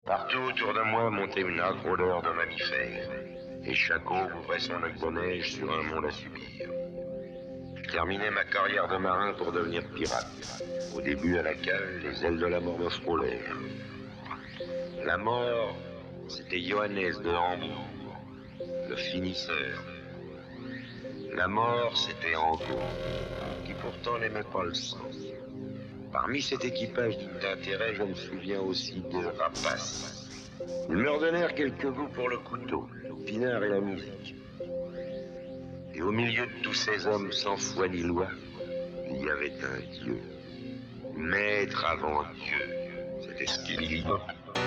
Partout autour de moi montait une âcre odeur de mammifères, et chaque eau ouvrait son lac de neige sur un monde à subir. Je terminais ma carrière de marin pour devenir pirate. Au début, à la cale, les ailes de la mort me frôlèrent. La mort, c'était Johannes de Hambourg, le finisseur. La mort, c'était Angot, qui pourtant n'aimait pas le sang. Parmi cet équipage digne d'intérêt, je me souviens aussi de Rapace. Ils me redonnèrent quelques goûts pour le couteau, le pinard et la musique. Et au milieu de tous ces hommes sans foi ni loi, il y avait un Dieu. Maître avant Dieu. C'était Skibidi Bop.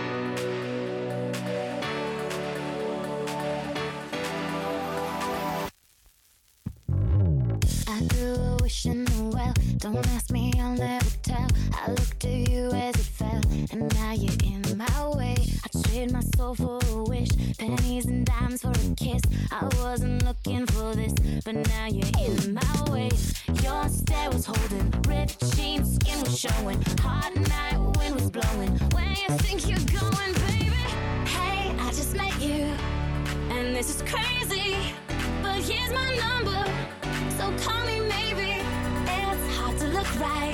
I threw a wish in the well. Don't ask me, I'll never tell. I looked at you as it fell, and now you're in my way. I trade my soul for a wish, pennies and dimes for a kiss. I wasn't looking for this, but now you're in my way. Your stare was holding, ripped jeans, skin was showing. Hot night, wind was blowing. Where you think you're going, baby? Hey, I just met you, and this is crazy, but here's my number. So call me maybe. It's hard to look right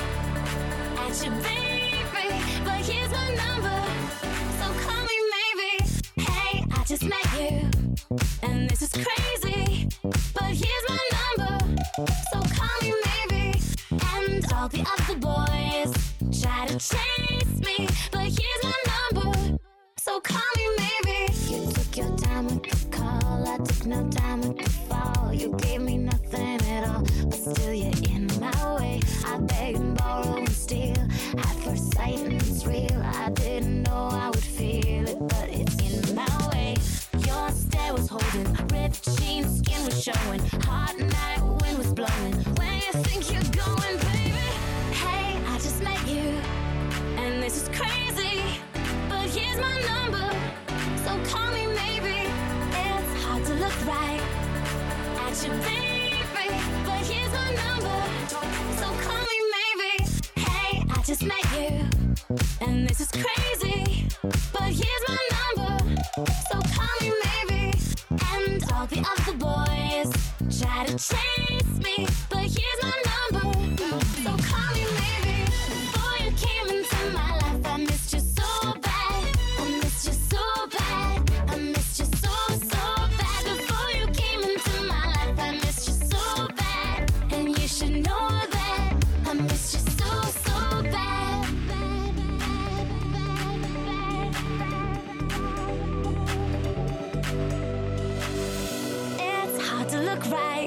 at you, baby, but here's my number. So call me maybe. Hey, I just met you, and this is crazy, but here's my number. So call me maybe. And all the other boys try to chase me, but here's my number. So call me maybe. You took your time with the call, I took no time with the fall. You gave me nothing at all, but still you're in my way. I beg and borrow and steal, at first sight and it's real. I didn't know I would feel it, but it's in my way. Your stare was holding, ripped jeans, skin was showing. Hot night, wind was blowing. Where you think you're going, baby? Hey, I just met you, and this is crazy, but here's my number. So call me maybe. It's hard to look right at you, baby, but here's my number. So call me maybe. Hey, I just met you, and this is crazy, but here's my number. So call me maybe. And all the other boys try to chase me, but here's my number. So call me maybe. Before you came into my life, I missed you so bad. I missed you so bad. I missed you so bad. Before you came into my life, I missed you so bad. And you should know that I missed you so bad. It's hard to look right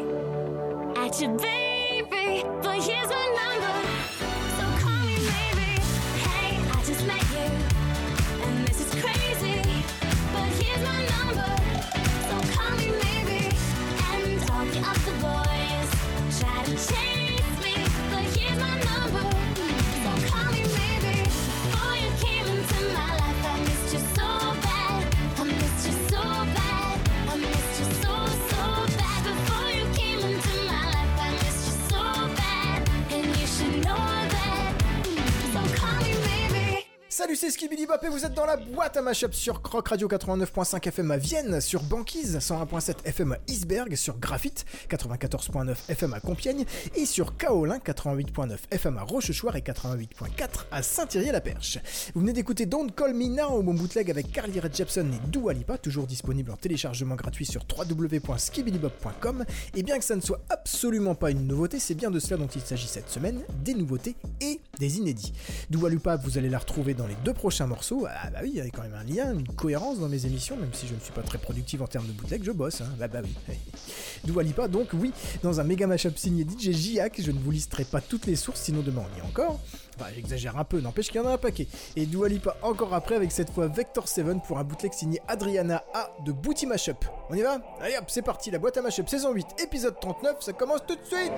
at you, baby, but here's my number. So call me maybe. Hey, I just met you, and this is crazy, but here's my number. So call me maybe. And all the other boys try to chase me, but here's my number. So call me maybe. Before you came into my life, I missed you so bad. I missed you so bad. I missed you so bad. Before you came into my life, I missed you so bad. And you should know that. So call me maybe. Salut, c'est Skibidi Bop et vous êtes dans la boîte à mashup sur Croc Radio 89.5 FM à Vienne, sur Banquise 101.7 FM à Isberg, sur Graphite 94.9 FM à Compiègne et sur Kaolin 88.9 FM à Rochechouart et 88.4 à Saint-Thierry-la-Perche. Vous venez d'écouter Don't Call Me Now, mon bootleg avec Carly Rae Jepsen et Dua Lipa, toujours disponible en téléchargement gratuit sur www.skibidibop.com. Et bien que ça ne soit absolument pas une nouveauté, c'est bien de cela dont il s'agit cette semaine, des nouveautés et des inédits. Dua Lipa, vous allez la retrouver dans les deux prochains morceaux. Ah bah oui, il y a quand même un lien, une cohérence dans mes émissions, même si je ne suis pas très productif en termes de bootleg, je bosse, hein. Bah oui. Dua Lipa, donc oui, dans un méga mashup signé DJ Jiak, je ne vous listerai pas toutes les sources, sinon demain on y est encore. Enfin, j'exagère un peu, n'empêche qu'il y en a un paquet. Et Dua Lipa encore après, avec cette fois Vector 7 pour un bootleg signé Adriana A de Booty Mashup. On y va ? Allez hop, c'est parti, la boîte à mashup saison 8, épisode 39, ça commence tout de suite.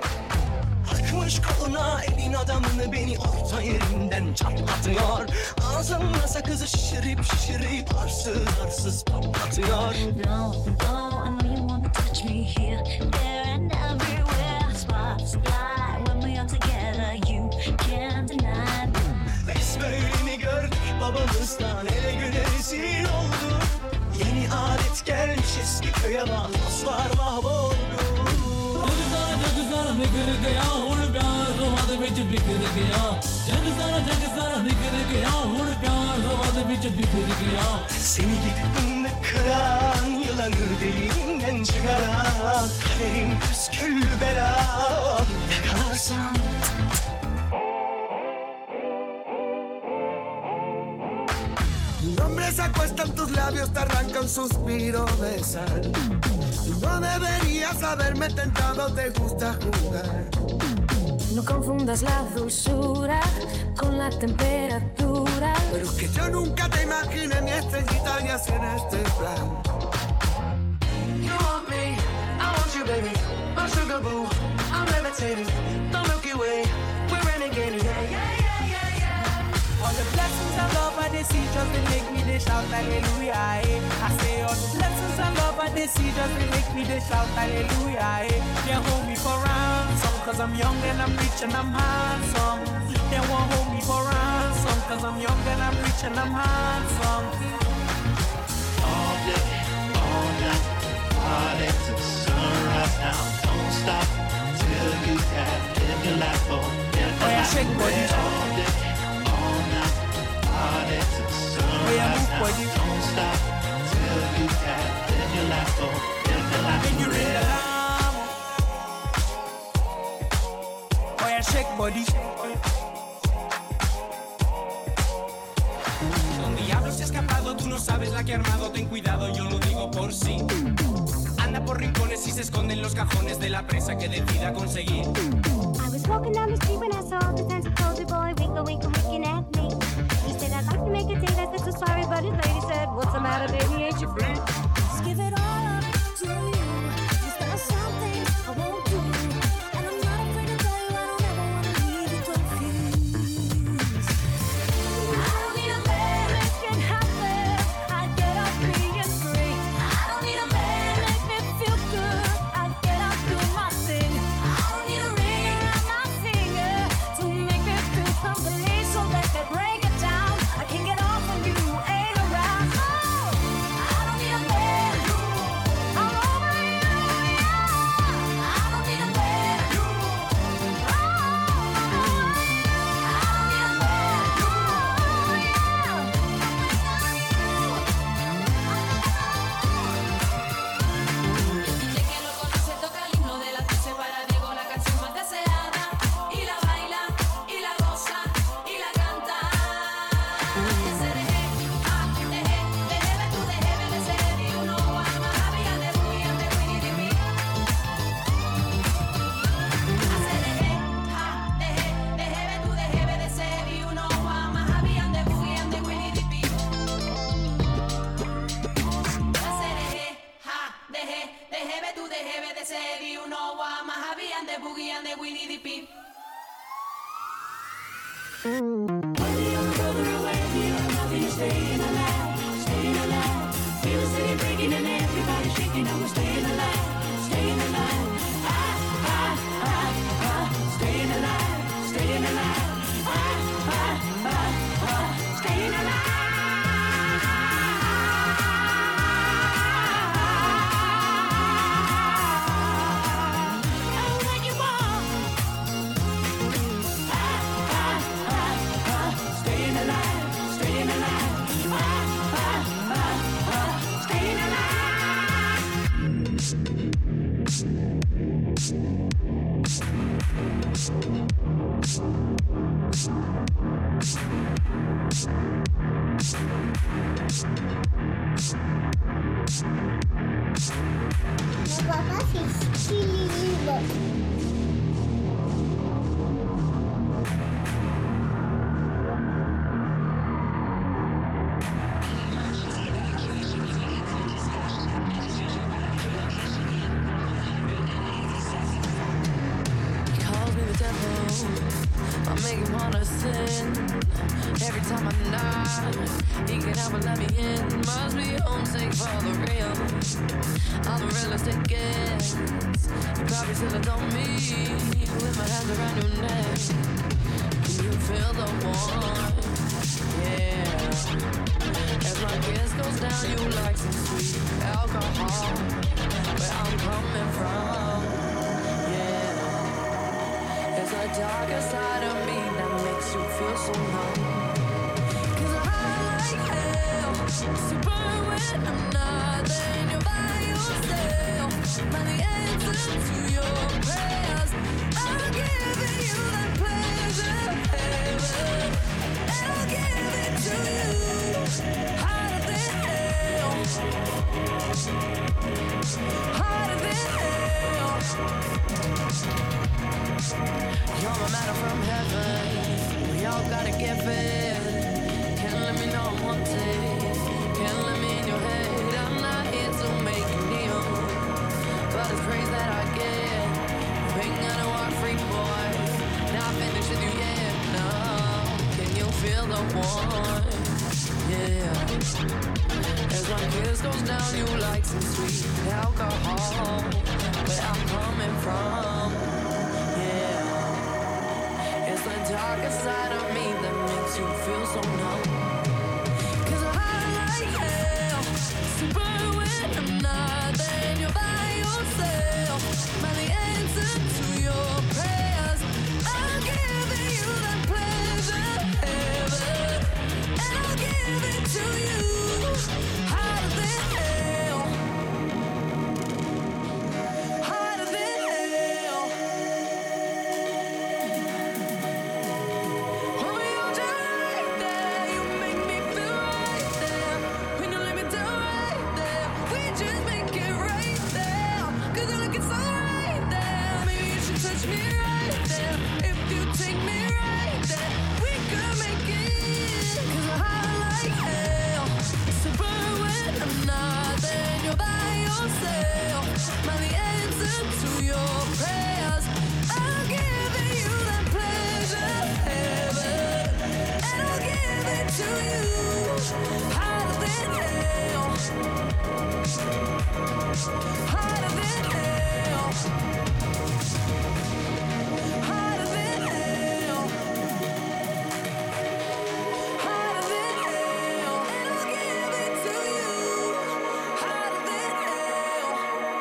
Takmış koluna elin adamını beni orta yerinden çatlatıyor. Ağzımla sakızı şişirip arsız arsız patlatıyor. No, I know you wanna touch me here, there and everywhere. Sparks fly when we are together, you can't deny. Biz böyle mi gördük babamızdan ele gülerisi eski köy yalan dostlar mahvoldu जग सारा बिखर गया हुण प्यार दोवां दे विच बिखर गया जग सारा बिखर गया हुण प्यार दोवां दे विच बिखर गया Seni gittiğinde kıran yılanı deliğinden çıkaran kaderin püsküllü belam yakalarsan Mi nombre se acuesta en tus labios, te arranca un suspiro de sal. No deberías haberme tentado, te gusta jugar. No confundas la dulzura con la temperatura. Pero es que yo nunca te imaginé mi estrellita y así en este plan. You want me, I want you baby, my sugar boo, I'm levitating, the Milky Way, we're renegading. All the blessings of love I they see just they make me they shout hallelujah. I say all the blessings of love I they see just they make me they shout hallelujah. They hold me for ransom cause I'm young and I'm rich and I'm handsome. They won't hold me for ransom cause I'm young and I'm rich and I'm handsome. All day, all night, party to sunrise now. Don't stop till you have lived your life for Oh yeah, shake body. all day, all night, party to sunrise now. Don't stop till you have lived your life for When you read the lamb. Oh yeah, shake body. Don diablo se ha escapado, tú no sabes la que ha armado, ten cuidado, yo lo digo por sí. Anda por rincones y se esconde en los cajones de la presa que decida conseguir. I was walking down the street when I saw the dancing soldier boy winkle, winkle, winking at me. He said, I'd like to make a date. I said, so sorry, but his lady said, what's the matter, baby, ain't you free? Just give it all up to you. Just there are some things I won't do. And I'm not afraid to tell you I don't ever want to leave you confused. I don't need a man that can happen. I'd get off being free. I don't need a man that make me feel good. I'd get out do my thing. I don't need a ring around my finger to make me feel complete. So let me break it down. I can get off when you ain't around. Oh, I don't need a man. I'm over you, yeah. I don't need a man. Oh, I don't need a man. Oh, yeah. De que lo conoce toca el himno de la dulce para Diego, la canción más deseada. Y la baila, y la goza, y la canta. Ese deje, ve tú deje, de ser y uno ama. Happy and the boogie and the Winnie the Pooh. Hace deje, ve tú deje, de ser y uno ama. Happy and the boogie and the Winnie the Pooh. Deje, ve tú deje, de ser y uno ama. Happy and the boogie and the Winnie the Pooh. Mon papa, c'est Chili. Calls me the devil, I make him wanna sin. Every time I'm not, he can help but let me in. Must be homesick for the real. I'm the realest it gets. You probably still adore me with my hands around your neck. Can you feel the warmth? Yeah. As my kiss goes down, you like some sweet alcohol. Where I'm coming from, yeah. It's the darker side of me that makes you feel so numb. 'Cause I like hell, so burn when I'm not there and you're by yourself. Find the answer to your prayers. I'm giving you that pleasure, heaven, and I'll give it to you. Hotter than hell, hotter than hell. You're a matter from heaven. We all gotta give it. Can't let me know I'm wanted. Can't let me in your head. I'm not here to make you kneel, but it's praise that I get. You ain't gonna walk free, boy. Now I finished with you, yeah. No, can you feel the warmth? Yeah. As one kiss goes down, you like some sweet alcohol. Where I'm coming from, yeah. It's the darker side of me that makes you feel so numb. 'Cause I like hell, so burn when I'm not there and you're by yourself. Find the answer to your prayers. I'm giving you that pleasure, heaven, and I'll give it to you. Hotter than hell, hotter than hell. Oh, you're right there, you make me feel right there. When you let me down right there, we just make it right there. 'Cause you're looking so right there. Maybe you should touch me right there. If you take me right there, we could make it. 'Cause I like hell, so burn when I'm not there and you're by yourself. Find the answer to your prayers. I'm giving you that pleasure, heaven, and I'll give it to you. Hotter than hell, hotter than hell, hotter than hell, hotter than hell, and I'll give it to you. Hotter than hell.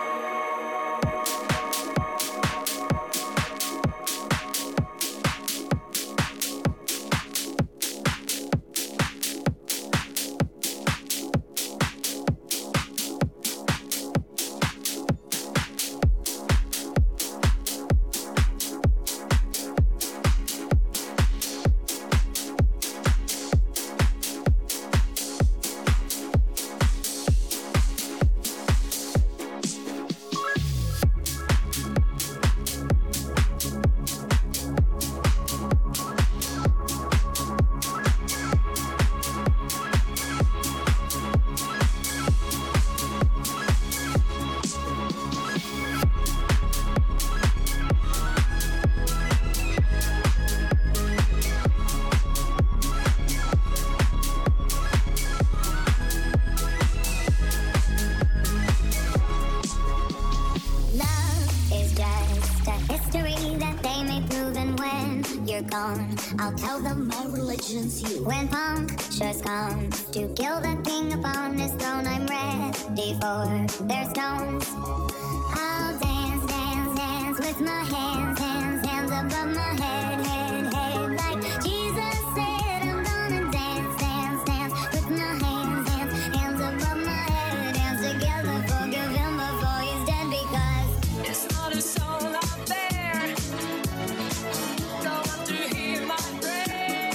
Gone. I'll tell them my religion's you. When punctures come to kill the king upon his throne, I'm ready for their stones. I'll dance, dance, dance with my hands, hands, hands above my head, head, head. Like Jesus said, I'm gonna dance, dance, dance with my hands, hands, hands above my head. Dance together, forgive him before he's dead, because It's not a soul out there. Don't want to hear my prayer.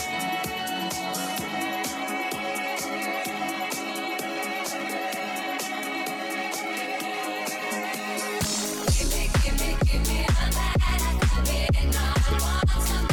Give me, give me, give me a man. I can be no one.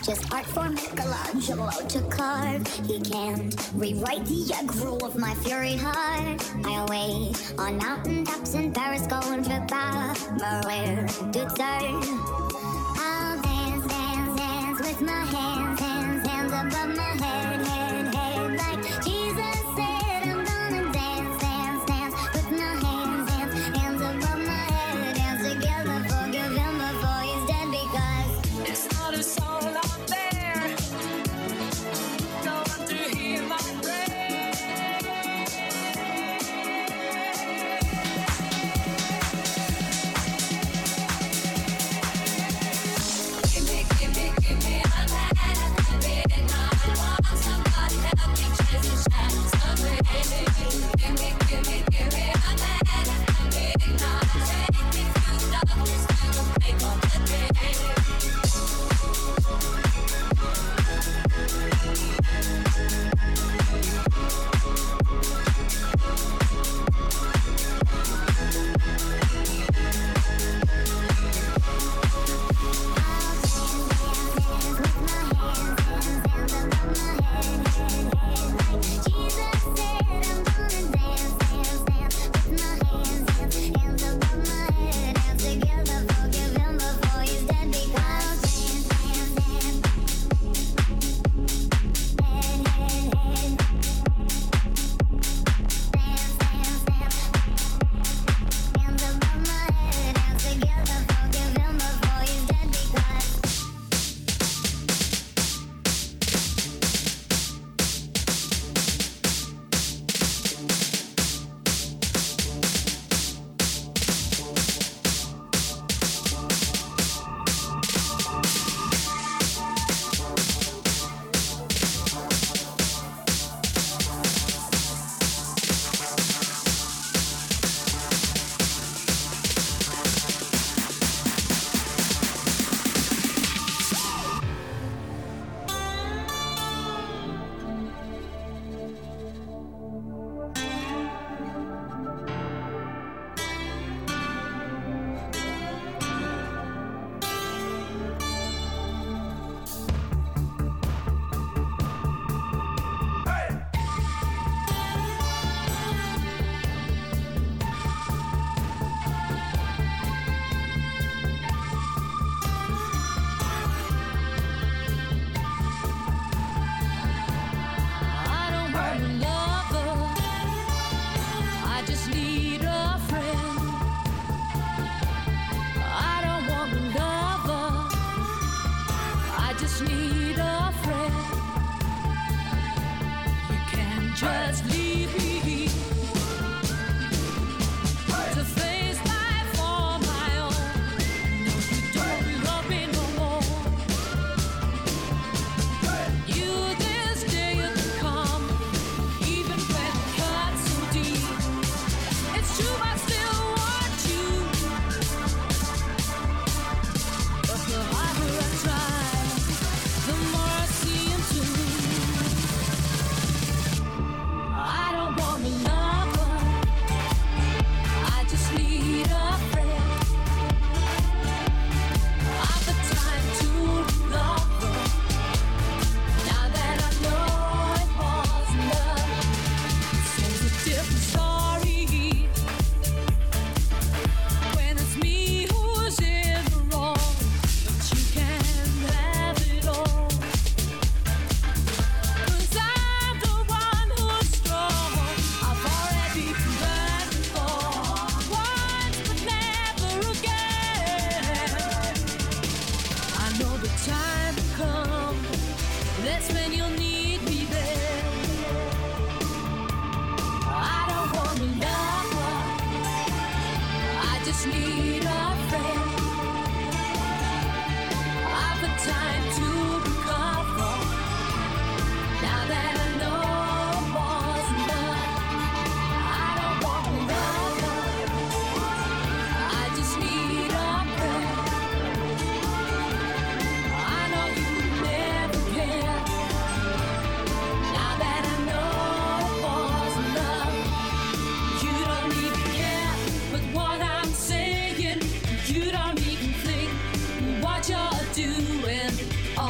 just art for Michelangelo to carve. He can't rewrite the groove of my fury heart. I await on mountaintops in Paris, going to Maria to turn. I'll dance, dance, dance with my hands, hands, hands above my head, head, head. Like Jesus said, I'm gonna dance, dance, dance with my hands, hands, hands above my head. Dance together, forgive him before he's dead, because It's not a soul out there. No one to hear my prayer. Give me a man, midnight. Want somebody help me chase the shadows away. Give me a man, midnight. Take me through darkness to the break of the day.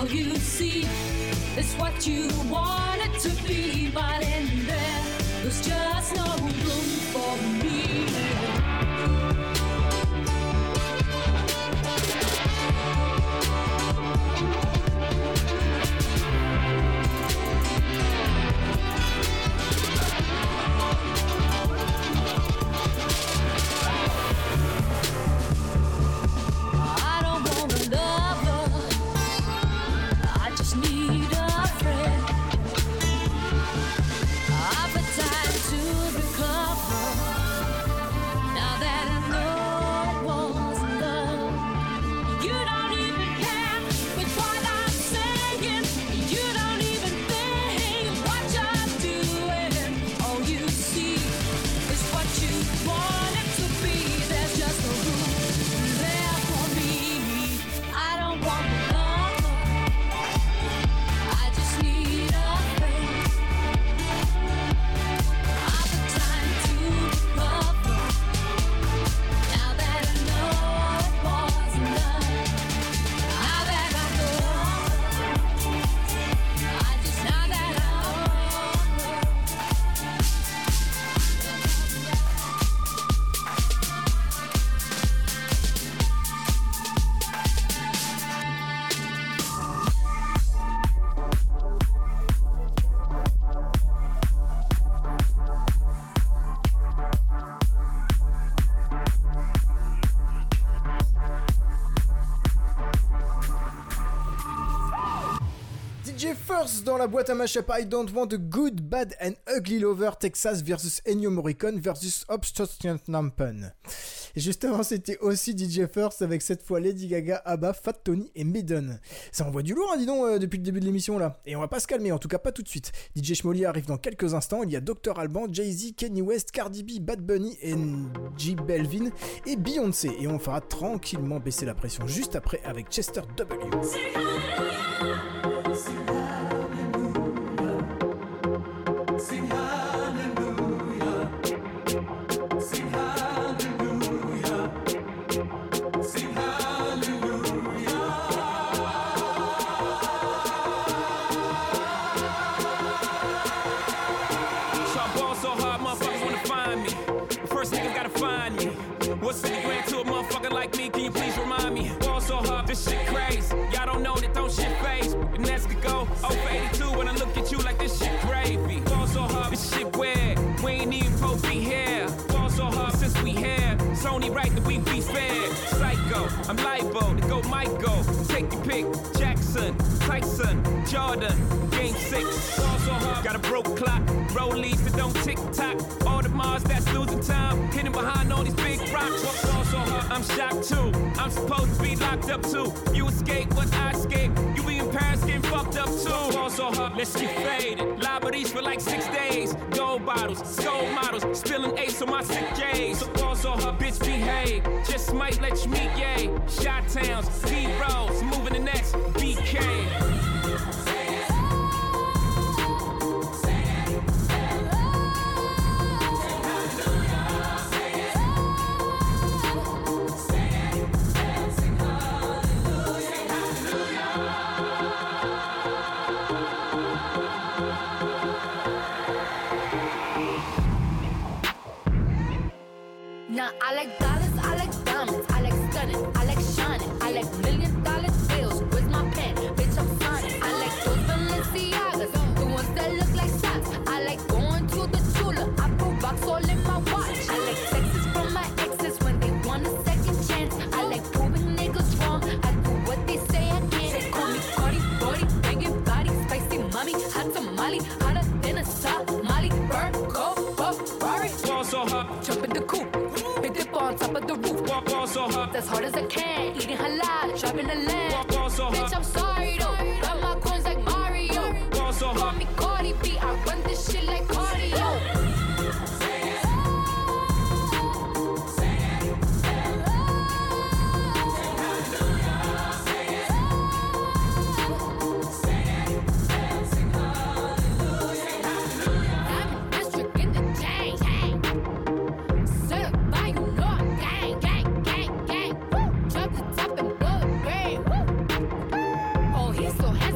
you see is what you want it to be, but in there, there's just no room for me. Dans la boîte à mashup, I Don't Want a Good, Bad and Ugly Lover, Texas versus Ennio Morricone versus Obstruction Nampen. Et juste avant, c'était aussi DJ First avec cette fois Lady Gaga, ABBA, Fat Tony et Maiden. Ça envoie du lourd, hein, dis donc, depuis le début de l'émission là. Et on va pas se calmer, en tout cas pas tout de suite. DJ Schmolly arrive dans quelques instants. Il y a Dr Alban, Jay-Z, Kanye West, Cardi B, Bad Bunny et J Balvin et Beyoncé. Et on fera tranquillement baisser la pression juste après avec Chester W. What's 50 grand to a motherfucker like me? Can you please remind me? Ball so hard, this shit crazy. Y'all don't know that don't shit phase. And that's could go 0 for 82 when I look at you like this shit gravy. Ball so hard, this shit weird. We ain't even supposed to be here. Ball so hard since we here. It's only right that we be fair. Psycho, I'm libo to go Michael. Take your pick. Jackson, Tyson, Jordan. Game 6. Ball so hard, got a broke clock. Rollies that don't tick tock. All the Mars that's losing time. Hidden behind all these big rocks. Ball so hard, I'm shocked too. I'm supposed to be locked up too. You escape, but I escape. You be in Paris getting fucked up too. Ball so hard, let's get faded. Liberties for like 6 days. Gold bottles, skull models. Spilling ace on my sick days. So ball so hard, bitch behave. Just might let you meet, yay. Shot towns, D-Rolls, moving the next BK. Now I like dollars, I like diamonds, I like stunning, I like shining, I like $1 million bills. Where's my pen? Bitch, I'm signing. I like those Balenciagas, the ones that look like socks. I like going to the Tula, I put rocks all in my watch. I like texts from my exes when they want a second chance. I like proving niggas wrong. I do what they say I can't. They call me Cardi, Brody, banging body, spicy mommy, hot tamale, hotter than a Somali. Bird, go, Ferrari. Ball so hot, jump in the coupe. On top of the roof, ball so hot, as hard as I can, eating halal, driving the land. Ball so hot, bitch, I'm sorry though. Got my coins like Mario. Ball so hot, call me Cardi B. I run this shit like cardio. So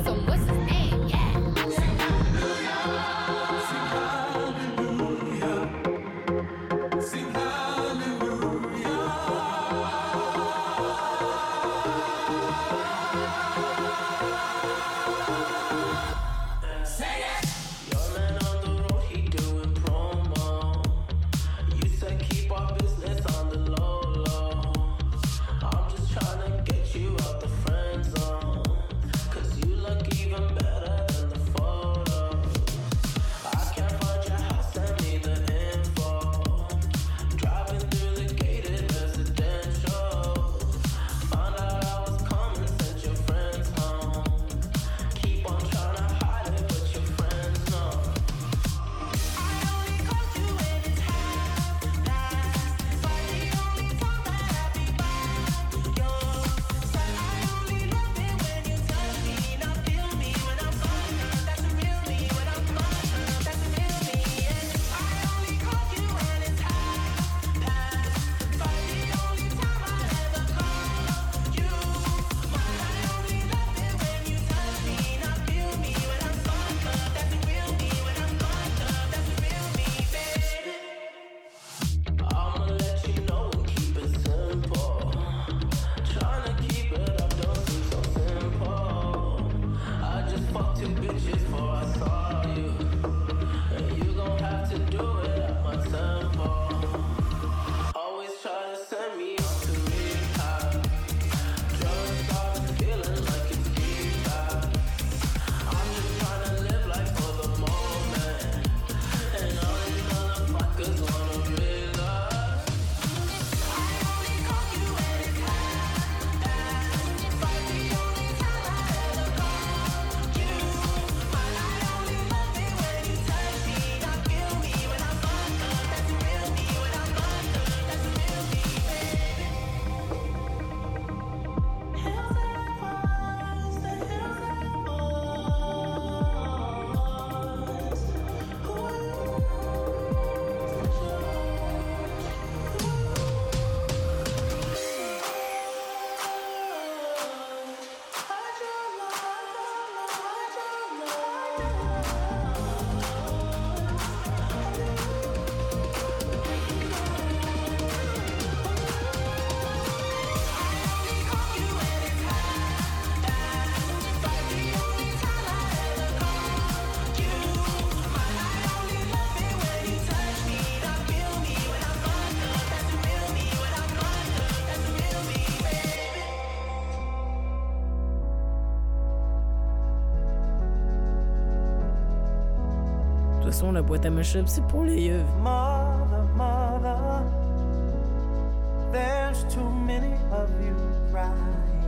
son, la boîte à mashup, c'est pour les yeux. Mother, mother, there's too many of you crying.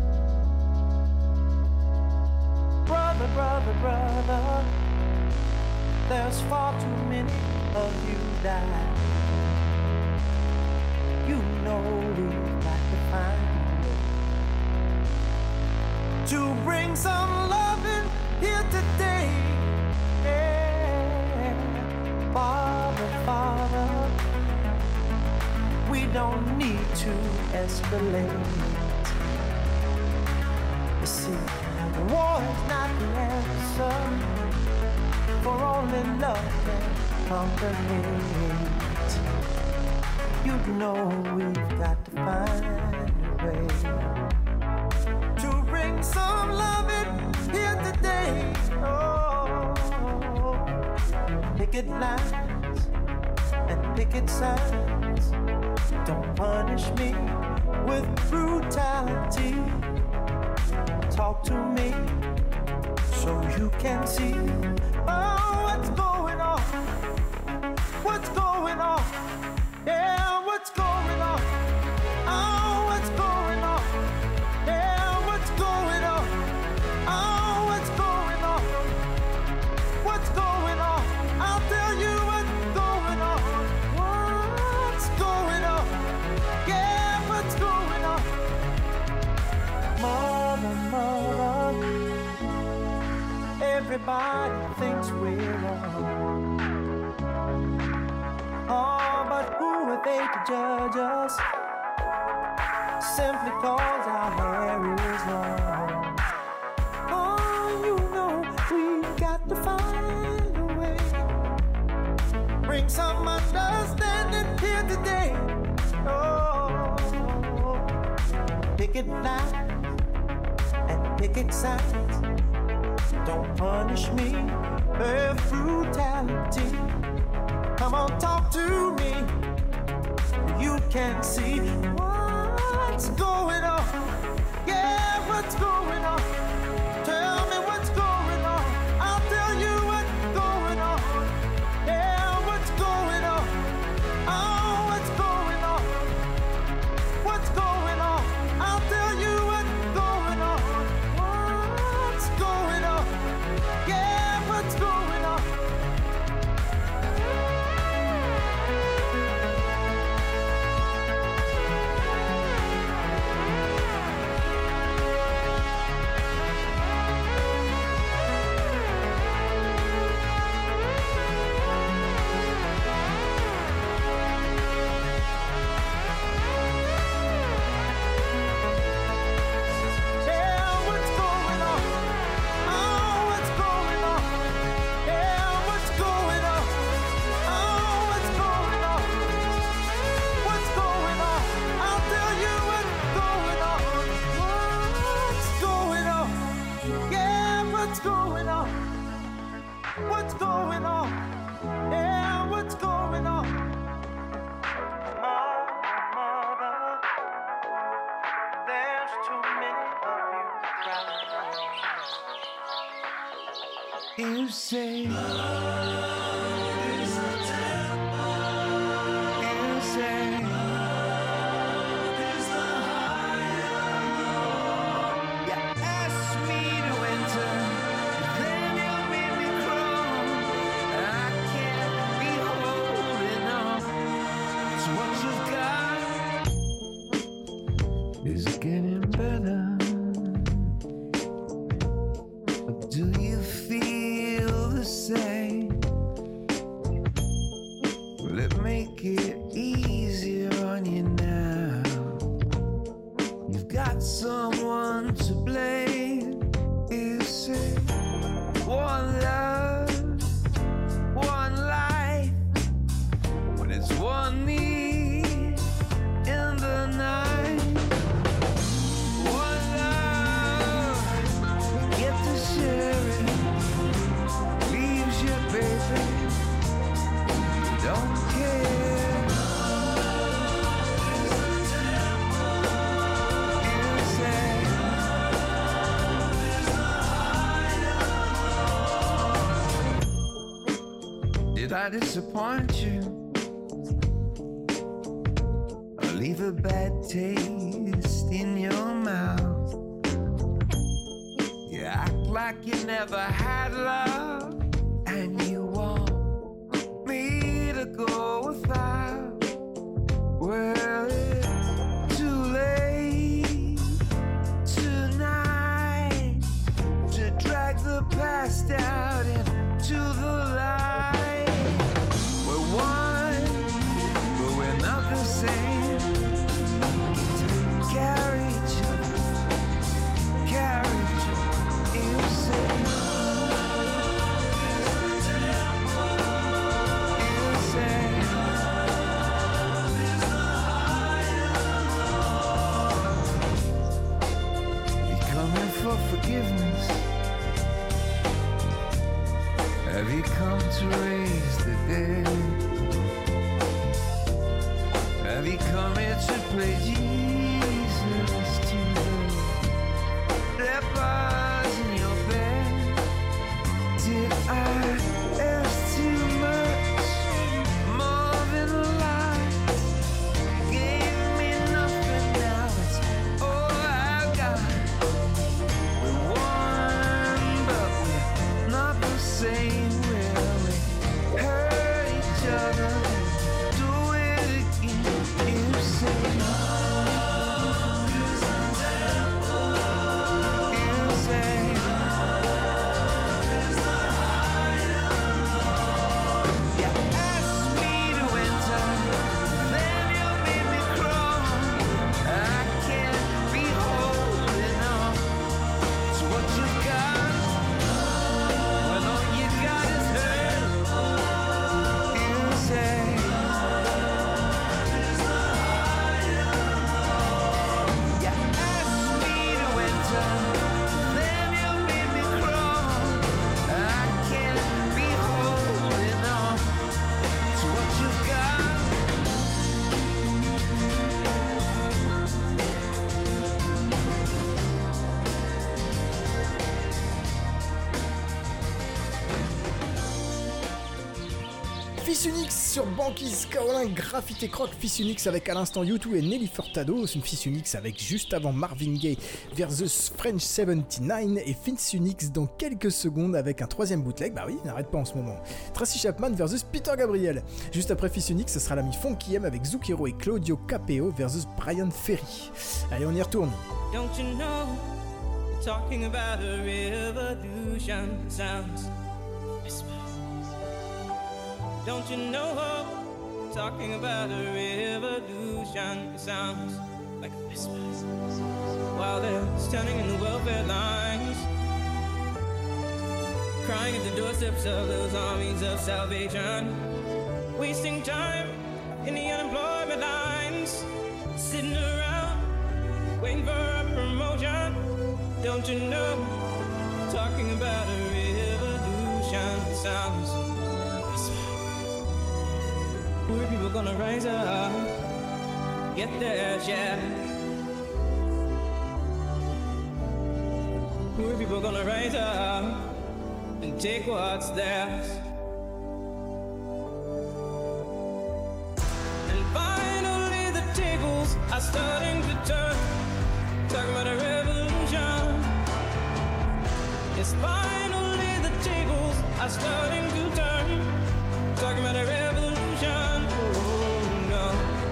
Brother, brother, brother, there's far too many of you dying. You know we've got to find a way to bring some loving here today. Yeah. Father, Father, we don't need to escalate. You see, war is not the answer, for only love can conquer hate. You know we've got to find a way to bring some loving here today. Oh, picket lines and picket signs. Don't punish me with brutality. Talk to me so you can see. Oh, what's going on? What's going on? Yeah, what's going on? Oh, what's going on? Yeah, what's going on? Oh, what's going on? What's going on? I'll tell you what's going on. What's going on? Yeah, what's going on? Mother, mother, everybody thinks we're wrong. Oh, but who are they to judge us? Simply cause our hair is long. Oh, you know we've got to find a way. Bring some understanding here today. Oh, picket lines and picket signs. Don't punish me with brutality. Come on, talk to me. You can see what's going on. Yeah, what's going on? Tell me what's going on. I'll tell you what's going on. Yeah, what's going on? Oh, what's going on? What's going on? I'll tell you what's going on. What's going on? Yeah, what's going on? What's going on? Yeah, what's going on? Mother, there's too many of you crying. You say love is a temple. You say love is the higher road. You ask me to enter. Is it getting better? Or do you feel the same? Will it make it easier on you now? You've got someone to blame. You say one love, one life, when it's one need in the night. Don't care. You say I disappoint you or leave a bad taste in your mouth. You act like you never had love, and you want me to go without. Well, it's too late tonight to drag the past out into the light. We're one, but we're not the same. Carry each other, carry each other, you say. For forgiveness, have you come to raise the dead? Have you come here to play Jesus to the lepers in your bed? Did I ask too much, more than a lie? Gave me nothing, now it's all I've got. Same will we hurt each other, do it again. You say love is a devil. You say love is the high and low. You ask me to enter, then you made me crawl. I can't be holding on to what you've got. Fils Unix sur Banquise, Kaolin, Graffiti Croc, Fils Unix avec à l'instant U2 et Nelly Furtado, c'est une Fils Unix avec juste avant Marvin Gaye versus French 79 et Fils Unix dans quelques secondes avec un troisième bootleg, bah oui, n'arrête pas en ce moment. Tracy Chapman versus Peter Gabriel. Juste après Fils Unix, ce sera l'ami Funky M avec Zucchero et Claudio Capeo versus Brian Ferry. Allez, on y retourne. Don't you know, talking about a revolution sounds whispers. Don't you know, talking about a revolution sounds like whispers. While they're standing in the welfare lines, crying at the doorsteps of those armies of salvation, wasting time in the unemployment lines, sitting around waiting for a promotion. Don't you know, talking about a revolution sounds whispers. Poor people gonna rise up, get their share. Poor people gonna rise up and take what's theirs. And finally the tables are starting to turn, talking about a revolution. Yes, finally the tables are starting to turn, talking about a revolution. Oh no,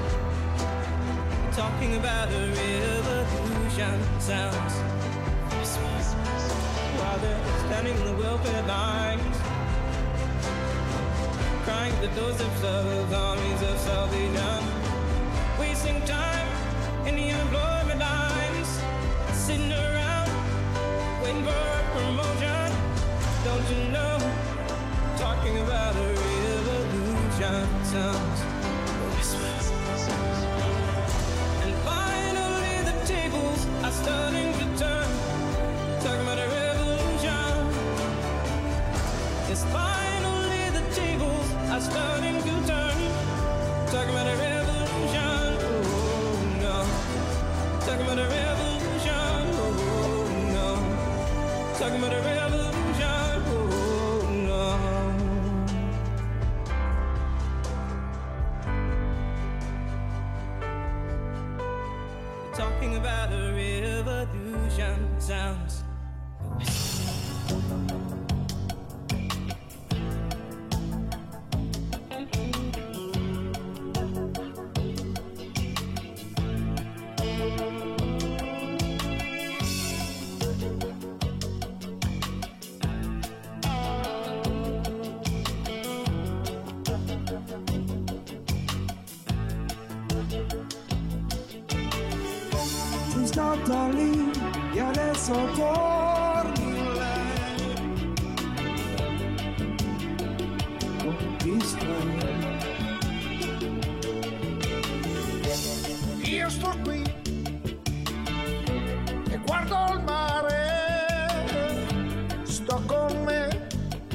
talking about a revolution sounds whispers. While they're standing in the welfare lines, crying at the doorsteps of those armies of salvation, wasting time in the unemployment lines, sitting around waiting for a promotion. Don't you know, talking about a revolution sounds whispers. And finally the tables are starting to turn, talking about a revolution. Yes, finally the tables are starting to turn, talking about a revolution. Oh talking about a revolution sounds. Stata lì e adesso torni lei. Ho visto io sto qui e guardo il mare, sto con me,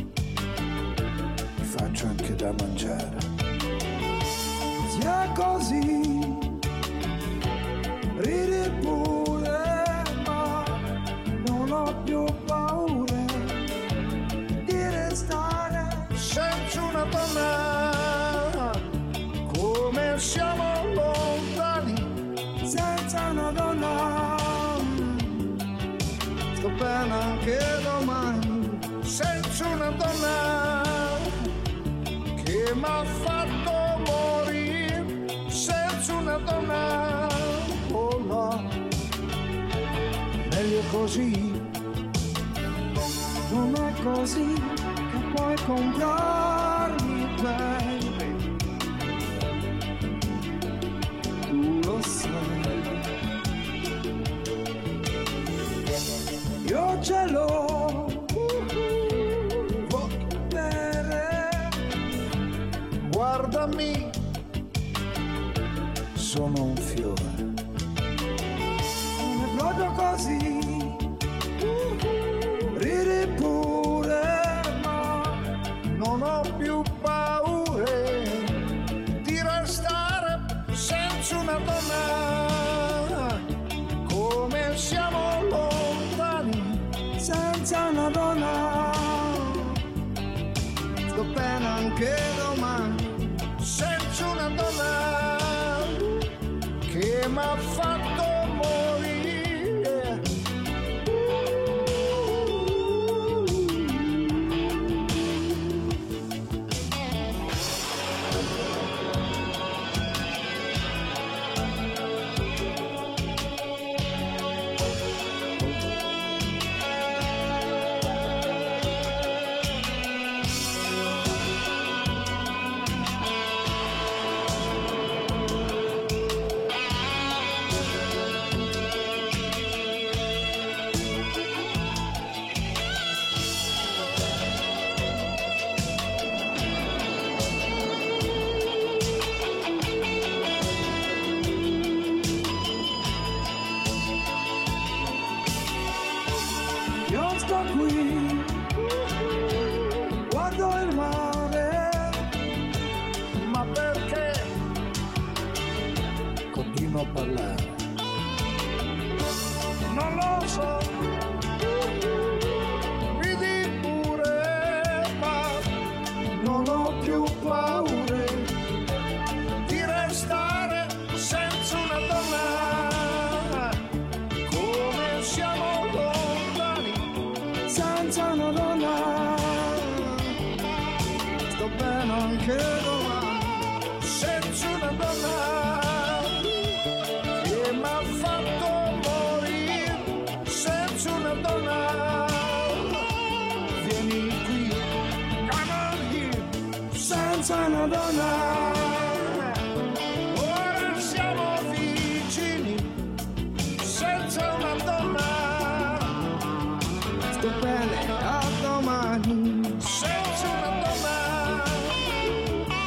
mi faccio anche da mangiare. Sia così, ridi pure, ma non ho più paura di restare senza una donna, come siamo lontani, senza una donna. Sto bene anche domani, senza una donna che m'ha fatto morire, senza una donna. Oh no, meglio così, non è così che puoi comprarmi, baby, tu lo sai, io ce l'ho, voglio bere, guardami, sono un fiore. Proprio così, ridi pure, ma non ho più paure di restare senza una donna, come siamo lontani, senza una donna. Sto bene anche domani, senza una donna che m'ha fatto morire. a parlare. Non lo so, vedi pure, ma non ho più paure di restare senza una donna, come siamo lontani senza una donna. Sto bene anche domani senza una donna che m'ha fatto morire, senza una donna. Vieni qui, come on here, senza una donna. Ora siamo vicini, senza una donna. Sto bene a domani senza una donna.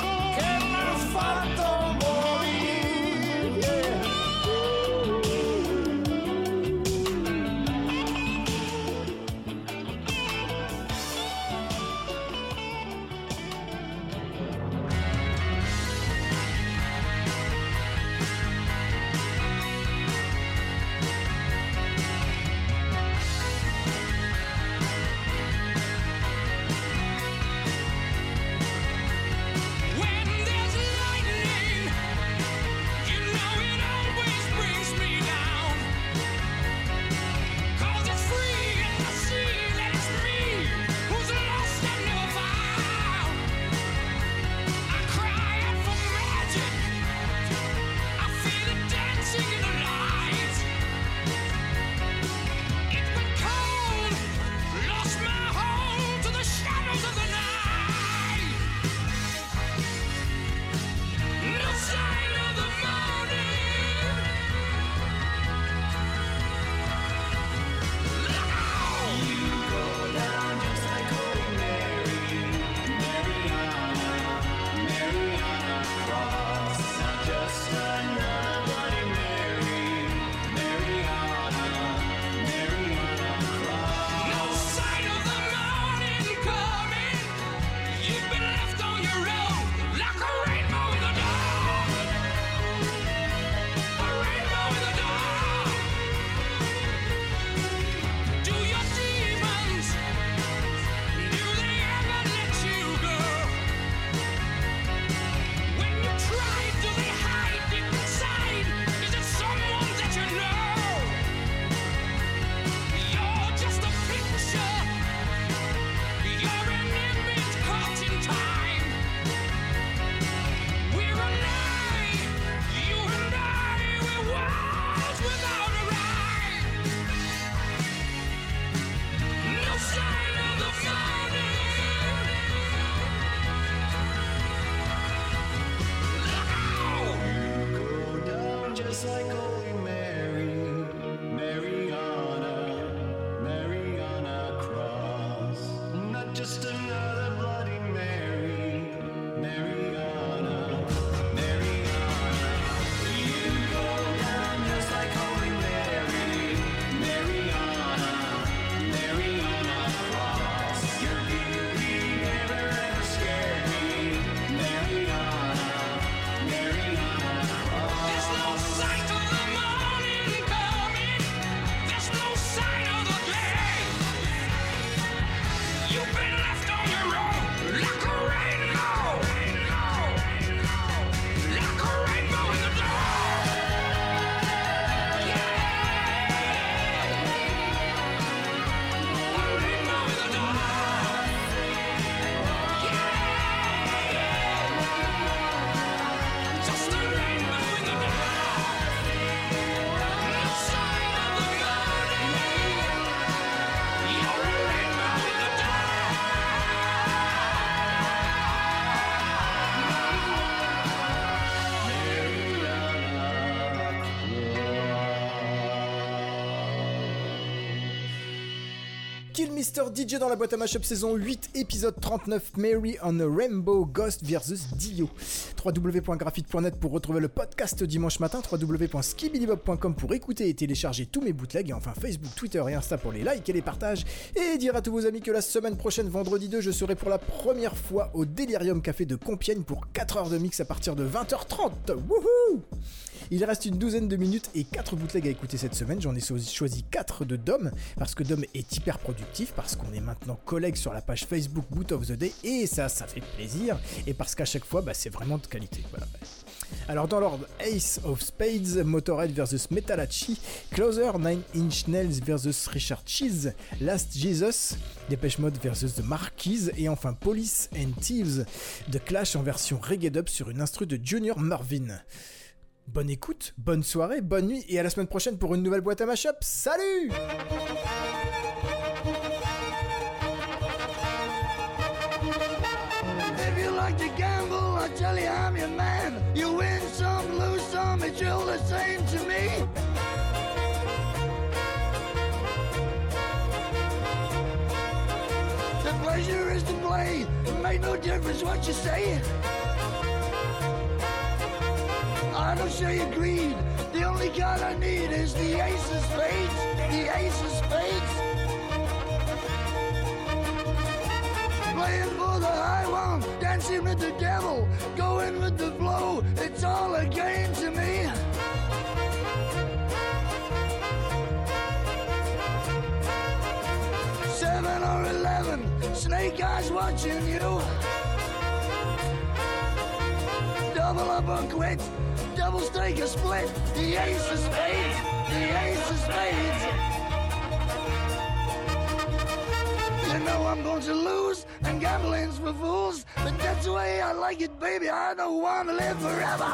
Kill Mr. DJ dans la boîte à mashup saison 8, épisode 39, Mary on a Rainbow Ghost vs Dio. www.graphite.net pour retrouver le podcast dimanche matin, www.skibidibop.com pour écouter et télécharger tous mes bootlegs, et enfin Facebook, Twitter et Insta pour les likes et les partages, et dire à tous vos amis que la semaine prochaine, vendredi 2, je serai pour la première fois au Delirium Café de Compiègne pour 4 heures de mix à partir de 20h30. Wouhou! Il reste une douzaine de minutes et 4 bootlegs à écouter cette semaine. J'en ai choisi 4 de Dom, parce que Dom est hyper productif, parce qu'on est maintenant collègues sur la page Facebook Boot of the Day, et ça fait plaisir, et parce qu'à chaque fois, c'est vraiment de qualité. Voilà. Alors dans l'ordre, Ace of Spades, Motorhead vs Metalachi, Closer, 9 Inch Nails vs Richard Cheese, Last Jesus, Depeche Mode vs The Marquise, et enfin Police and Thieves, The Clash en version reggae dub sur une instru de Junior Marvin. Bonne écoute, bonne soirée, bonne nuit, et à la semaine prochaine pour une nouvelle boîte à mashup. Salut! If you like to gamble, I tell you I'm your man. You win some, lose some, it's all the same to me. The pleasure is to play, it make no difference what you say. I don't show you greed, the only card I need is the ace of spades, the ace of spades. Playing for the high one, dancing with the devil, going with the flow, it's all a game to me. Seven or 11, snake eyes watching you. Double up or quit, double stake a split, the ace of spades, the ace of spades. You know I'm going to lose, and gambling's for fools, but that's the way I like it, baby, I don't want to live forever.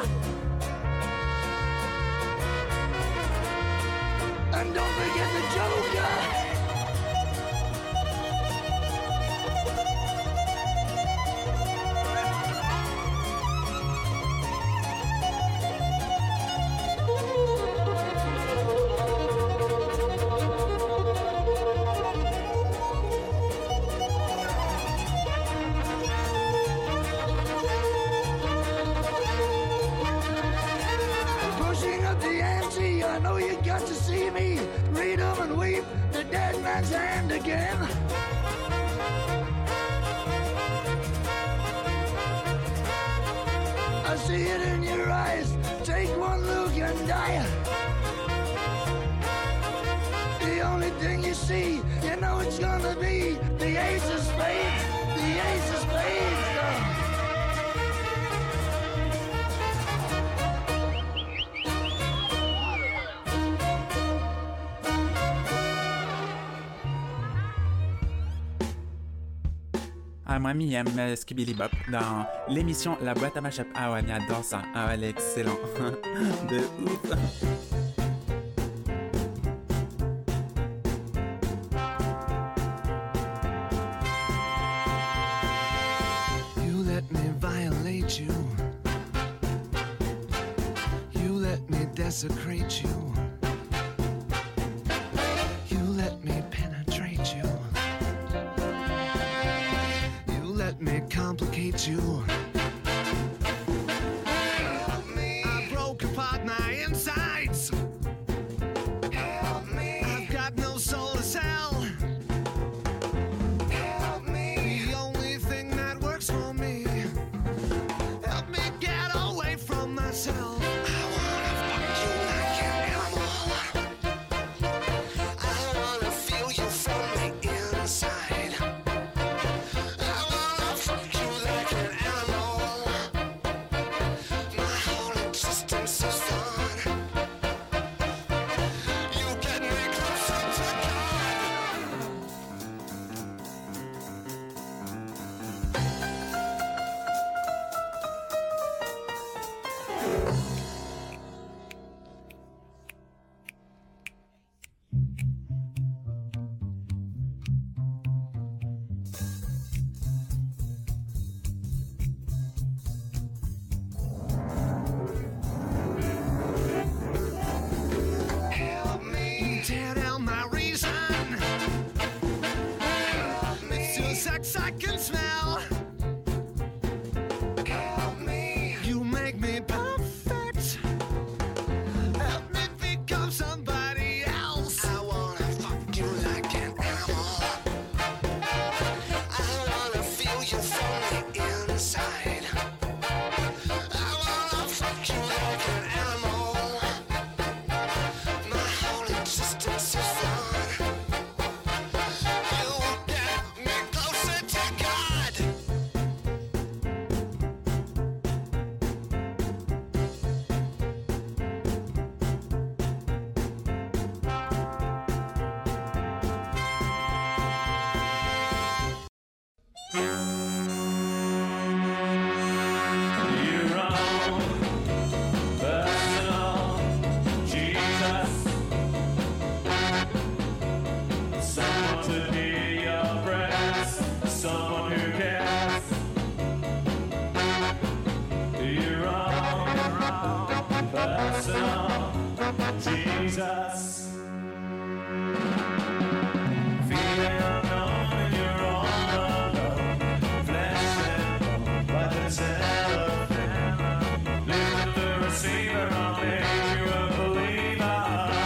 And don't forget the Joker. I know you got to see me, read 'em and weep, the dead man's hand again. I see it in your eyes, take one look and die. The only thing you see, you know it's gonna be the ace of spades, the ace of spades. Moi, j'aime Skibidi Bop dans l'émission La Boîte à Mashup. Ah ouais, j'adore ça. Ah ouais, elle est excellente. De ouf. You let me violate you. You let me desecrate you. You let me penetrate you. Let me complicate you. Help me. I broke apart my insides. Help me. I've got no soul to sell. Help me. The only thing that works for me. Help me get away from myself. I wanna fuck you like an animal. I wanna feel you from the inside. I wanna fuck you like an animal. scents I can smell. Help me. You make me perfect. Help me become somebody else. I wanna fuck you like an animal. I wanna feel you from the inside. I wanna fuck you like an animal. My whole existence is fun. You get me closer to God. Your own personal Jesus. Someone to hear your prayers, someone who cares. Your own personal Jesus. Feeling unknown and you're all alone. Flesh and bone by the telephone. Lift up the receiver, I'll make you a believer.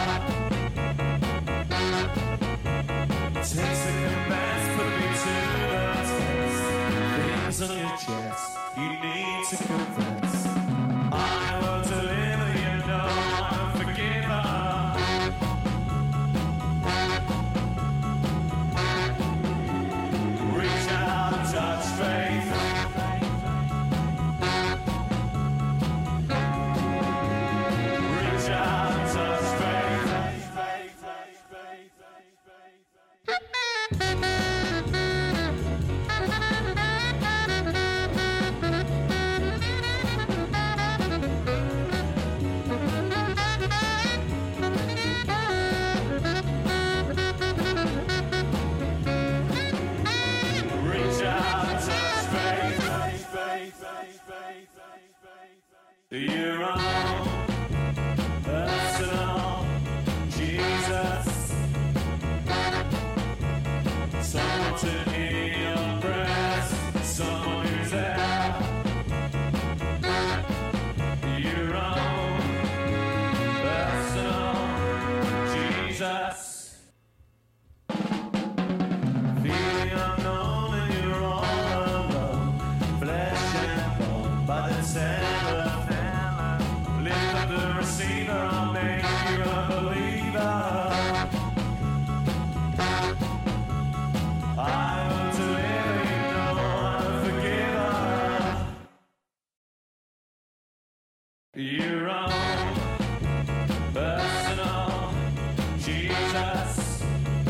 Takes the commands, put me to the test. Things on your chest, you need to confess. I will deliver you, no, I'm a forgiver. Reach out and touch faith. Reach out and touch Reach out and touch faith. Your own personal Jesus. Someone to hear your prayers, someone who's there. Your own personal Jesus. Feeling unknown and you're all alone. Flesh and bone by the telephone. Lift up the receiver, I'll make you a believer. I will deliver you, no, I'm a forgiver. Your own personal Jesus.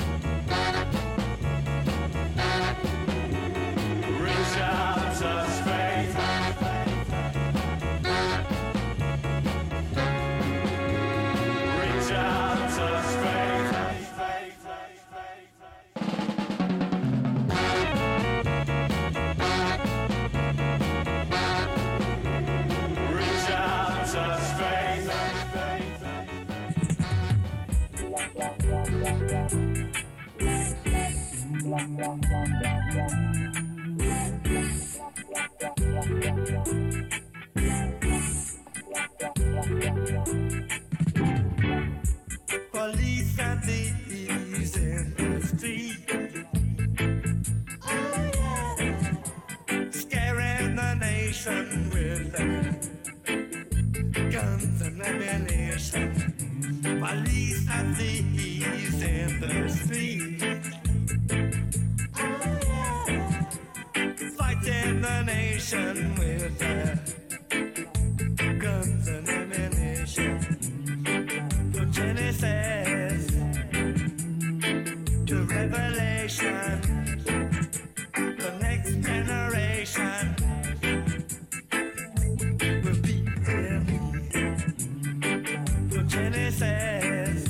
Reach out and touch faith. Reach out and touch faith. Reach out and touch faith. Police and thieves in the street. Scaring the nation with guns and ammunition. Police and thieves in the street. Fighting the nation with guns and ammunition. From Genesis to Revelation, the next generation will be here. From Genesis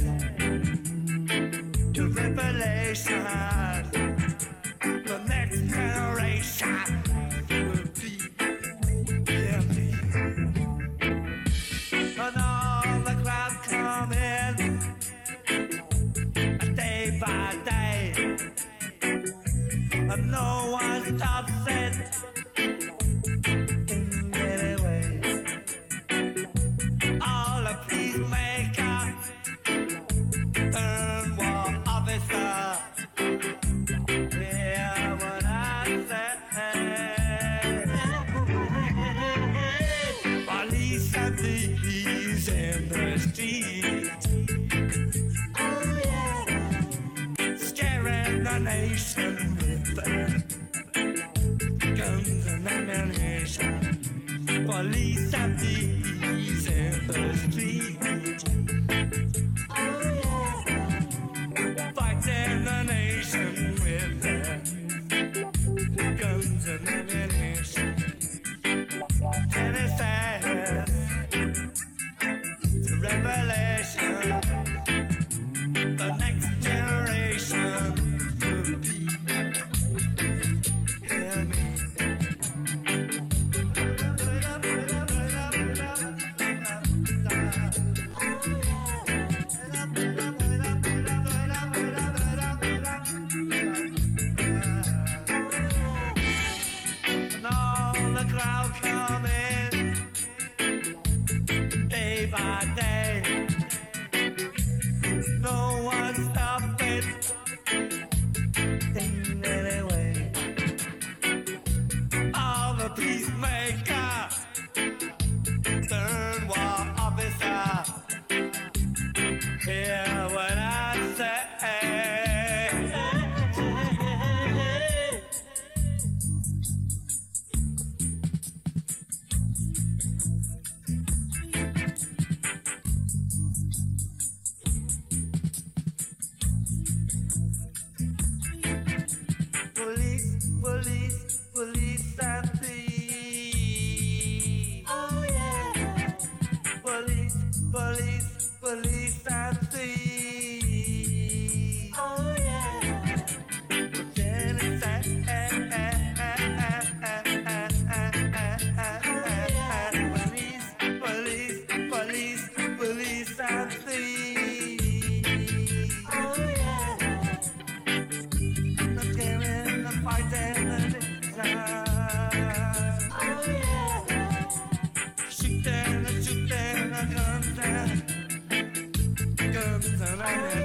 to Revelation, the next generation will be here. And all the crowd come in day by day, and no one nation with guns and ammunition. Police and thieves in the street. Fighting the nation with guns and ammunition. And it's fast, the revelation. The next generation will be. Hear me. And all the crowd coming day by day. No one stop it in any way. All the peacemakers turn war officer. Hear what I say. Police, police, police and thieves. Oh yeah. Police, police, police and thieves. Oh yeah. Lieutenant police, police, police, police and thieves. Oh yeah. The killing, the fighting, the design. Oh yeah. Shooting, the guns and ammunition.